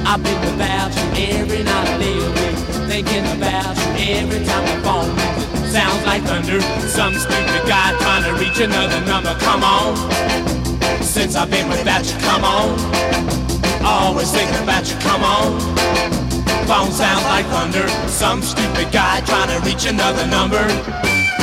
I think about you every night I lay awake, thinking about you every time the phone rings. It sounds like thunder, some stupid guy trying to reach another number. Come on, since I've been without you, come on. Always thinking about you, come on. Phone sounds like thunder, some stupid guy trying to reach another number.